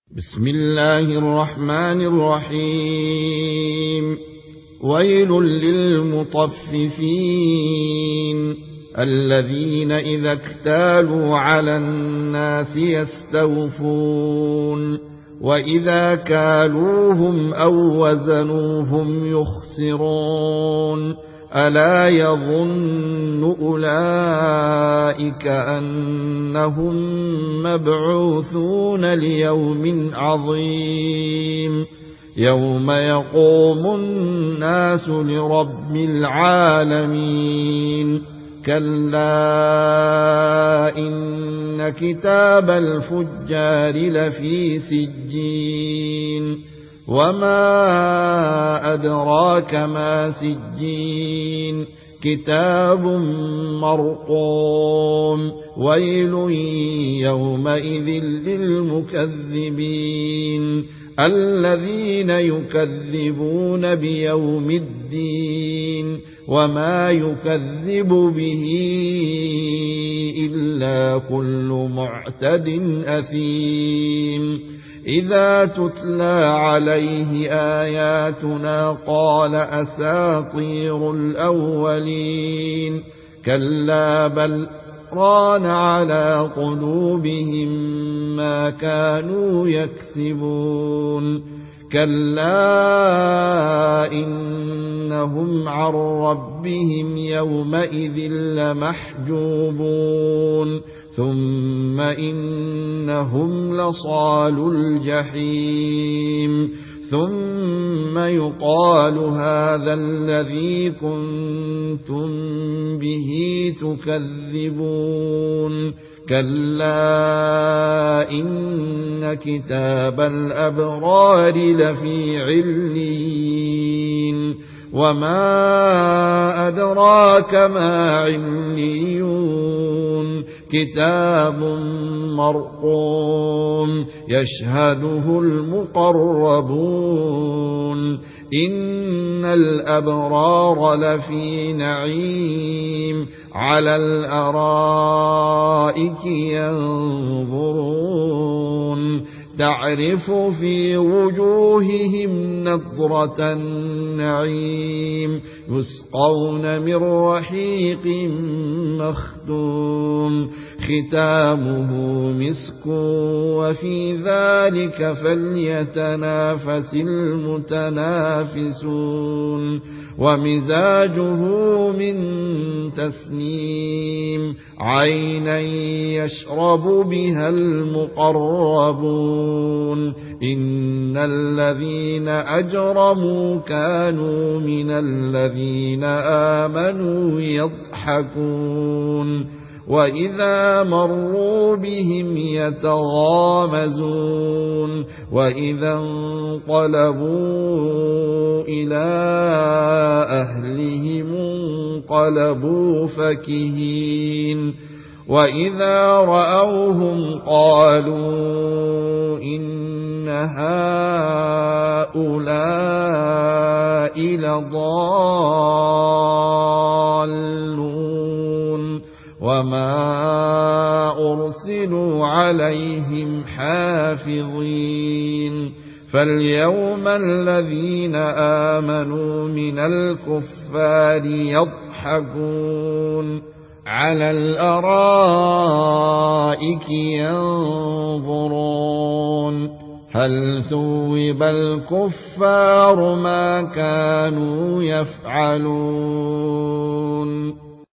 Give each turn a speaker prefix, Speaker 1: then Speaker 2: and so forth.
Speaker 1: بسم الله الرحمن الرحيم. ويل للمطففين الذين إذا اكتالوا على الناس يستوفون وإذا كالوهم أو وزنوهم يخسرون ألا يظن أولئك أنهم مبعوثون ليوم عظيم يوم يقوم الناس لرب العالمين كلا إن كتاب الفجار لفي سجين وما أدراك ما سجين كتاب مرقوم ويل يومئذ للمكذبين الذين يكذبون بيوم الدين وما يكذب به إلا كل معتد أثيم إذا تتلى عليه آياتنا قال أساطير الأولين كلا بل ران على قلوبهم ما كانوا يكسبون كلا إنهم عن ربهم يومئذ لمحجوبون ثم إنهم لصالو الجحيم ثم يقال هذا الذي كنتم به تكذبون كلا إن كتاب الأبرار لفي عليين وما أدراك ما عليون كتاب مرقوم يشهده المقربون إن الأبرار لفي نعيم على الأرائك ينظرون تعرف في وجوههم نضرة النعيم يسقون من رحيق مختوم ختامه مسك وفي ذلك فليتنافس المتنافسون ومزاجه من تسنيم عينا يشرب بها المقربون إن الذين أجرموا كانوا من الذين آمنوا يضحكون وإذا مروا بهم يتغامزون وإذا انقلبوا إلى أهلهم انقلبوا فكهين وإذا رأوهم قالوا إن هؤلاء لضالون وما أرسلوا عليهم حافظين فاليوم الذين آمنوا من الكفار يضحكون على الأرائك ينظرون هل ثوب الكفار ما كانوا يفعلون